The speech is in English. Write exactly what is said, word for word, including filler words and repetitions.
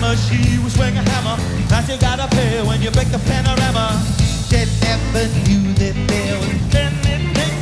she was swing a hammer. Now she gotta pay when you break the panorama. She never knew that